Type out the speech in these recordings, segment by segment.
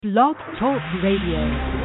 Blog Talk Radio.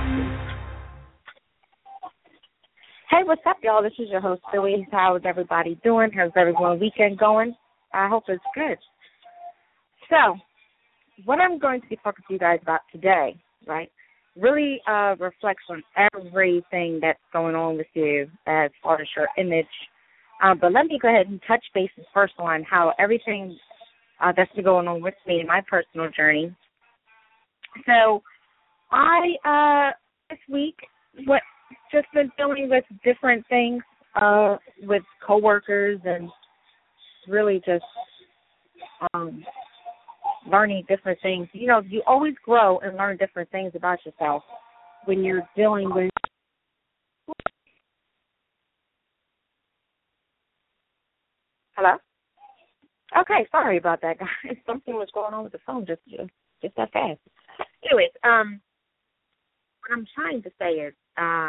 Hey, what's up, y'all? This is your host, Billy. How's everybody doing? How's everyone's weekend going? I hope it's good. So, what I'm going to be talking to you guys about today, right, really reflects on everything that's going on with you as far as your image. But let me go ahead and touch bases first on how everything that's been going on with me in my personal journey. So, I, this week, just been dealing with different things with coworkers and really just learning different things. You know, you always grow and learn different things about yourself when you're dealing with. Hello? Okay, sorry about that, guys. Something was going on with the phone just that fast. Anyways, what I'm trying to say is,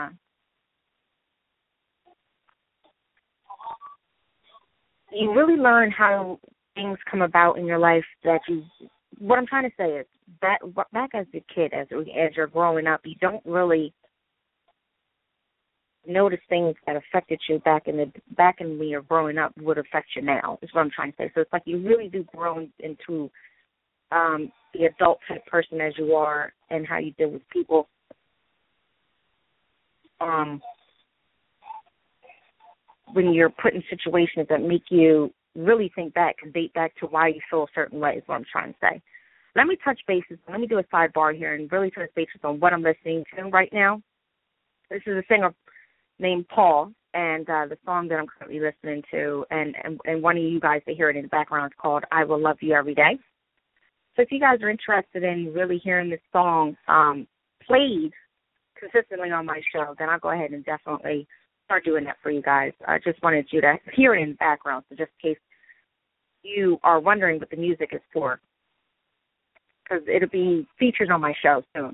you really learn how things come about in your life what I'm trying to say is, back as a kid, as you're growing up, you don't really notice things that affected you back in when you're growing up would affect you now, is what I'm trying to say. So it's like you really do grow into the adult type person as you are and how you deal with people. When you're put in situations that make you really think back and date back to why you feel a certain way is what I'm trying to say. Let me touch bases. Let me do a sidebar here and really touch bases on what I'm listening to right now. This is a singer named Paul, and the song that I'm currently listening to, and one of you guys that hear it in the background is called I Will Love You Every Day. So if you guys are interested in really hearing this song played consistently on my show, then I'll go ahead and definitely start doing that for you guys. I just wanted you to hear it in the background, so just in case you are wondering what the music is for, because it'll be featured on my show soon.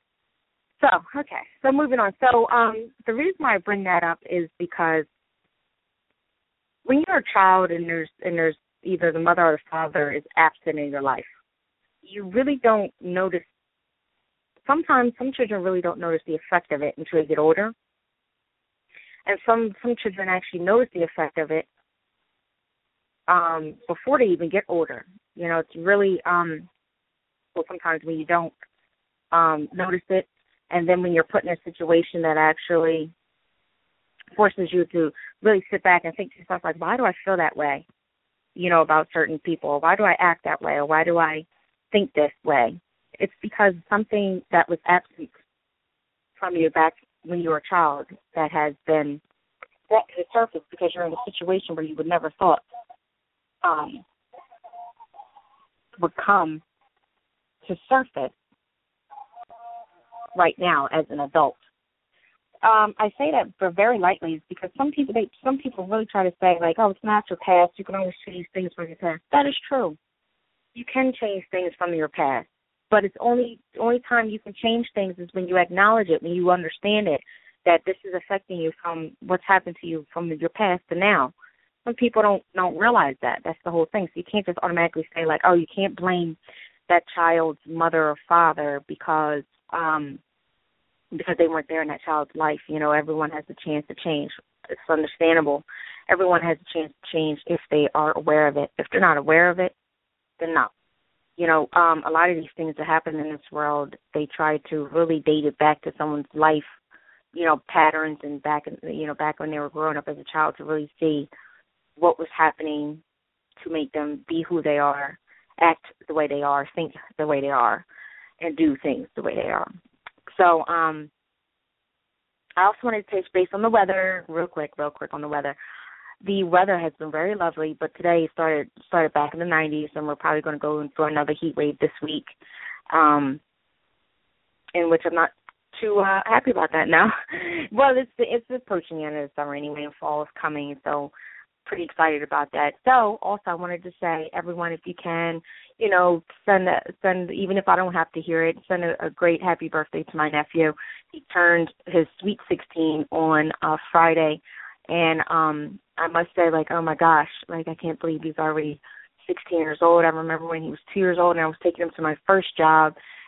So moving on. So the reason why I bring that up is because when you're a child and there's either the mother or the father is absent in your life, you really don't notice. Sometimes some children really don't notice the effect of it until they get older. And some children actually notice the effect of it before they even get older. You know, it's really, well, sometimes when you don't notice it, and then when you're put in a situation that actually forces you to really sit back and think to yourself, like, why do I feel that way, you know, about certain people? Why do I act that way? Or why do I think this way? It's because something that was absent from you back when you were a child that has been brought to the surface because you're in a situation where you would never thought would come to surface right now as an adult. I say that but very lightly because some people really try to say, like, oh, it's not your past. You can always change things from your past. That is true. You can change things from your past. But it's the only time you can change things is when you acknowledge it, when you understand it, that this is affecting you from what's happened to you from your past to now. Some people don't realize that. That's the whole thing. So you can't just automatically say, like, oh, you can't blame that child's mother or father because they weren't there in that child's life. You know, everyone has a chance to change. It's understandable. Everyone has a chance to change if they are aware of it. If they're not aware of it, then no. You know, a lot of these things that happen in this world, they try to really date it back to someone's life, you know, patterns and back when they were growing up as a child to really see what was happening to make them be who they are, act the way they are, think the way they are, and do things the way they are. So I also wanted to touch base on the weather real quick on the weather. The weather has been very lovely, but today started back in the 90s, and we're probably going to go for another heat wave this week, in which I'm not too happy about that now. Well, it's approaching the end of the summer anyway, and fall is coming, so pretty excited about that. So also I wanted to say, everyone, if you can, you know, send even if I don't have to hear it, send a great happy birthday to my nephew. He turned his sweet 16 on Friday. And I must say, like, oh, my gosh, like, I can't believe he's already 16 years old. I remember when he was 2 years old and I was taking him to my first job,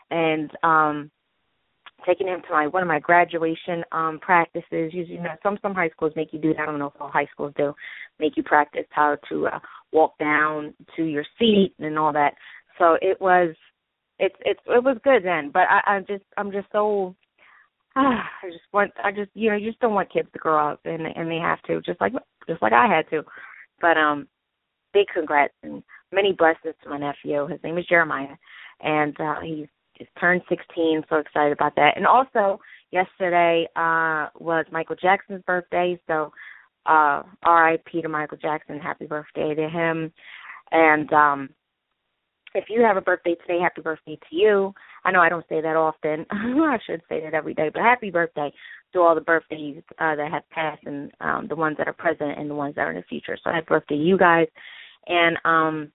and taking him to one of my graduation practices. Usually, some high schools make you do that. I don't know if all high schools do, make you practice how to walk down to your seat and all that. So it was good then. But I'm just so you just don't want kids to grow up and they have to just like I had to. But big congrats and many blessings to my nephew. His name is Jeremiah, and he's just turned 16. So excited about that. And also yesterday was Michael Jackson's birthday, so R.I.P. to Michael Jackson. Happy birthday to him. And if you have a birthday today, happy birthday to you. I know I don't say that often. I should say that every day, but happy birthday to all the birthdays that have passed and the ones that are present and the ones that are in the future. So happy birthday to you guys. And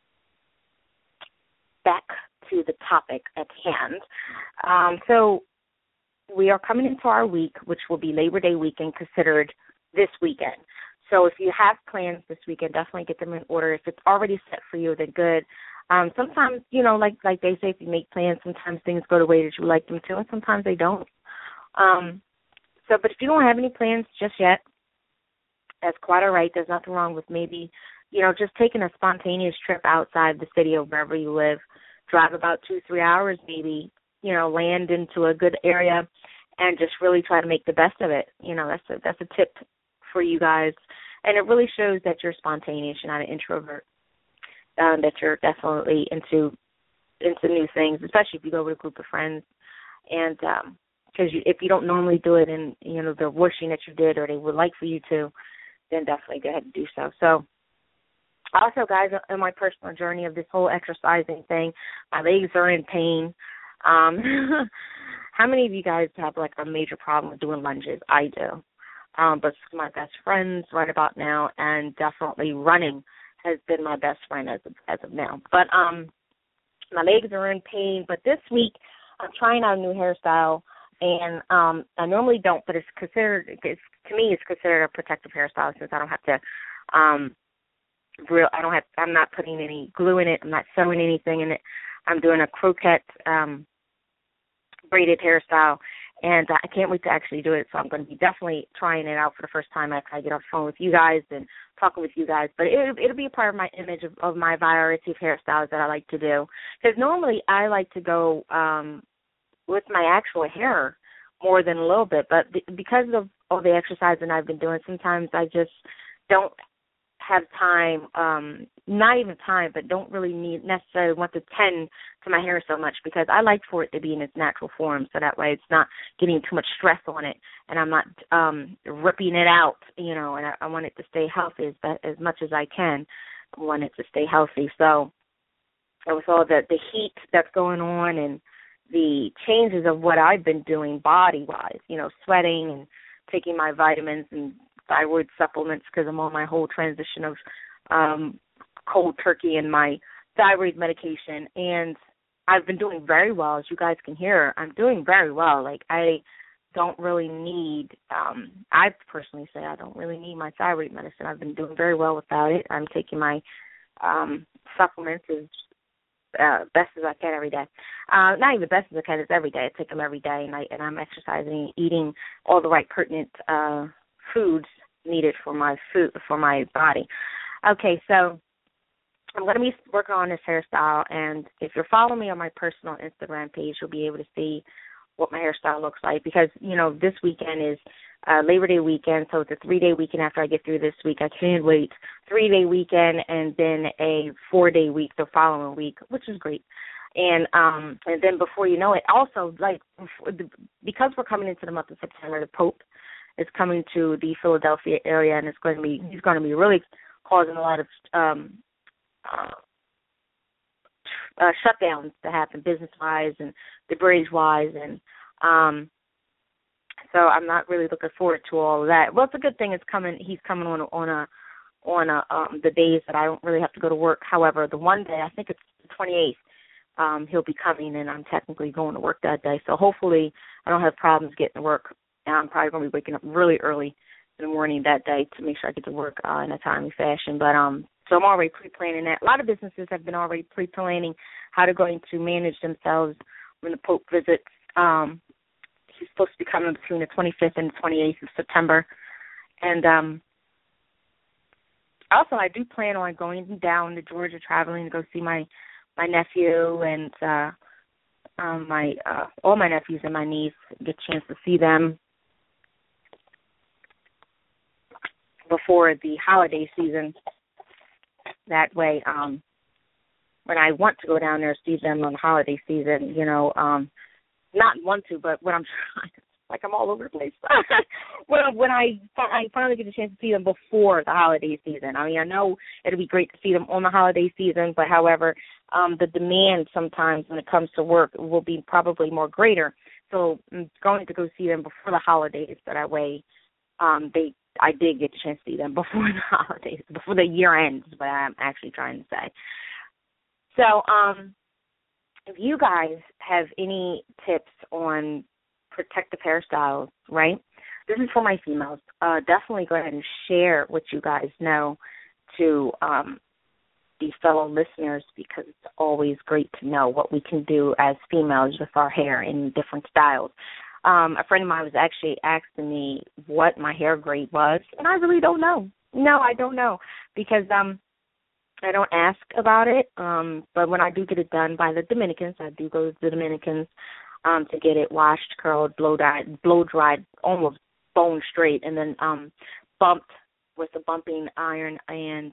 back to the topic at hand. So we are coming into our week, which will be Labor Day weekend, considered this weekend. So if you have plans this weekend, definitely get them in order. If it's already set for you, then good. Sometimes, like they say, if you make plans, sometimes things go the way that you like them to, and sometimes they don't. But if you don't have any plans just yet, that's quite all right. There's nothing wrong with maybe, just taking a spontaneous trip outside the city or wherever you live. Drive about 2-3 hours maybe, land into a good area and just really try to make the best of it. That's a tip for you guys. And it really shows that you're spontaneous, you're not an introvert, that you're definitely into new things, especially if you go with a group of friends. And because if you don't normally do it and, they're wishing that you did or they would like for you to, then definitely go ahead and do so. So also, guys, in my personal journey of this whole exercising thing, my legs are in pain. How many of you guys have, a major problem with doing lunges? I do. But my best friends right about now, and definitely running has been my best friend as of now. But my legs are in pain. But this week, I'm trying out a new hairstyle, and I normally don't, but to me, it's considered a protective hairstyle since I don't have to I'm not putting any glue in it. I'm not sewing anything in it. I'm doing a croquette braided hairstyle, and I can't wait to actually do it. So I'm going to be definitely trying it out for the first time after I get off the phone with you guys and talking with you guys. But it'll be a part of my image of my variety of hairstyles that I like to do. Because normally I like to go with my actual hair more than a little bit. But because of all the exercising I've been doing, sometimes I just don't have time, not even time, but don't really necessarily want to tend to my hair so much because I like for it to be in its natural form so that way it's not getting too much stress on it and I'm not ripping it out, and I want it to stay healthy as much as I can. I want it to stay healthy. So with all the heat that's going on and the changes of what I've been doing body-wise, sweating and taking my vitamins and thyroid supplements because I'm on my whole transition of cold turkey and my thyroid medication, and I've been doing very well. As you guys can hear, I'm doing very well. I don't really need, I personally say I don't really need my thyroid medicine. I've been doing very well without it. I'm taking my supplements as best as I can every day. Not even best as I can, it's every day. I take them every day, and I'm exercising, eating all the right pertinent foods needed for my body. Okay, so I'm going to be working on this hairstyle, and if you're following me on my personal Instagram page, you'll be able to see what my hairstyle looks like because, this weekend is Labor Day weekend, so it's a 3-day weekend after I get through this week. I can't wait. 3-day weekend and then a 4-day week the following week, which is great. And then before you know it, also, because we're coming into the month of September, the Pope is coming to the Philadelphia area, and he's going to be really causing a lot of shutdowns to happen business-wise and the bridge-wise, and so I'm not really looking forward to all of that. Well, it's a good thing it's coming. He's coming on the days that I don't really have to go to work. However, the one day, I think it's the 28th, he'll be coming, and I'm technically going to work that day. So hopefully I don't have problems getting to work. I'm probably going to be waking up really early in the morning that day to make sure I get to work in a timely fashion. But so I'm already pre-planning that. A lot of businesses have been already pre-planning how they're going to manage themselves when the Pope visits. He's supposed to be coming between the 25th and the 28th of September. And also, I do plan on going down to Georgia, traveling to go see my nephew and all my nephews and my niece, get a chance to see them before the holiday season. That way, when I want to go down there see them on the holiday season, not want to, but when I'm trying, like I'm all over the place. when I finally get a chance to see them before the holiday season. I mean, I know it'll be great to see them on the holiday season, but however, the demand sometimes when it comes to work will be probably more greater. So I'm going to go see them before the holidays, so that way I did get a chance to see them before the holidays, before the year ends, but I'm actually trying to say. So, if you guys have any tips on protective hairstyles, right? This is for my females. Definitely go ahead and share what you guys know to the fellow listeners, because it's always great to know what we can do as females with our hair in different styles. A friend of mine was actually asking me what my hair grade was, and I really don't know. No, I don't know, because I don't ask about it, but when I do get it done by the Dominicans, I do go to the Dominicans to get it washed, curled, blow dried, almost bone straight, and then bumped with the bumping iron. And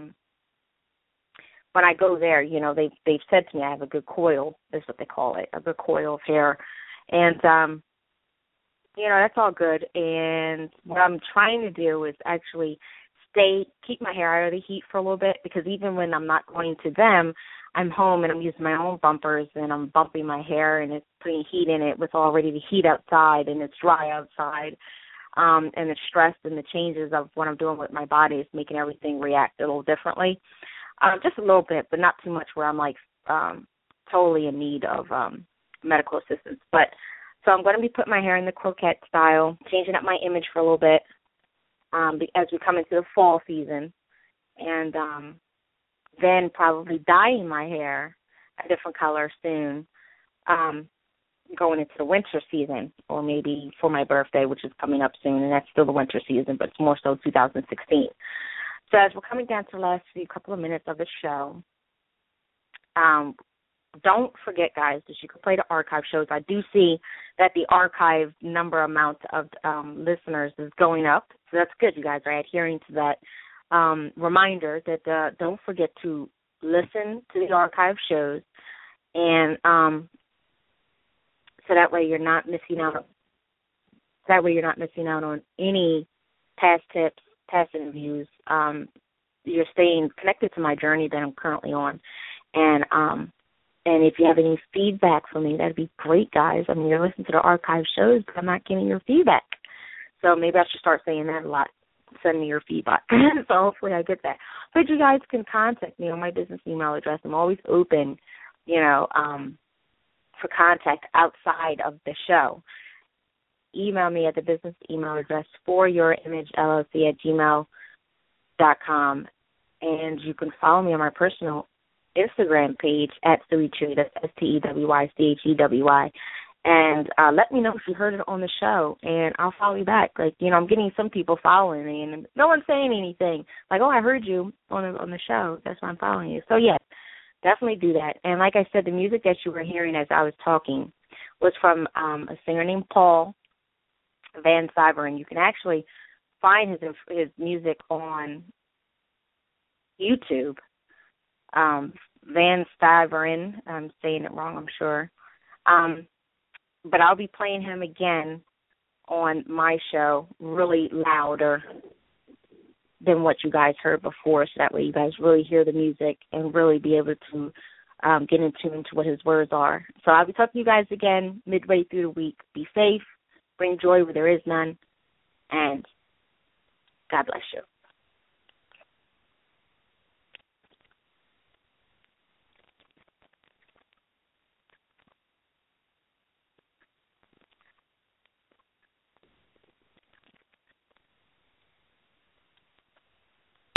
when I go there, they've said to me I have a good coil, is what they call it, a good coil of hair. And, that's all good. And what I'm trying to do is actually keep my hair out of the heat for a little bit, because even when I'm not going to them, I'm home and I'm using my own bumpers and I'm bumping my hair and it's putting heat in it with already the heat outside and it's dry outside. And the stress and the changes of what I'm doing with my body is making everything react a little differently. Just a little bit, but not too much where I'm like totally in need of medical assistance. But so I'm going to be putting my hair in the croquette style, changing up my image for a little bit. As we come into the fall season, and then probably dyeing my hair a different color soon, going into the winter season, or maybe for my birthday, which is coming up soon, and that's still the winter season, but it's more so 2016. So as we're coming down to the last couple of minutes of the show, don't forget, guys, that you can play the archive shows. I do see that the archive amount of listeners is going up, so that's good. You guys are adhering to that reminder that don't forget to listen to the archive shows, and so that way you're not missing out. That way you're not missing out on any past tips, past interviews. You're staying connected to my journey that I'm currently on, and if you have any feedback for me, that'd be great, guys. I mean, you're listening to the archive shows, but I'm not getting your feedback. So maybe I should start saying that a lot. Send me your feedback. So hopefully I get that. But you guys can contact me on my business email address. I'm always open, for contact outside of the show. Email me at the business email address foryourimagellc@gmail.com. And you can follow me on my personal Instagram page at Stewie Chewy. That's STEWYCHEWY. And let me know if you heard it on the show, and I'll follow you back. Like, I'm getting some people following me, and no one's saying anything. Like, oh, I heard you on the show. That's why I'm following you. So, yes, definitely do that. And like I said, the music that you were hearing as I was talking was from a singer named Paul Van Siveren. You can actually find his music on YouTube. Van Stiveren, I'm saying it wrong, I'm sure. But I'll be playing him again on my show really louder than what you guys heard before, so that way you guys really hear the music and really be able to get in tune to what his words are. So I'll be talking to you guys again midway through the week. Be safe, bring joy where there is none, and God bless you.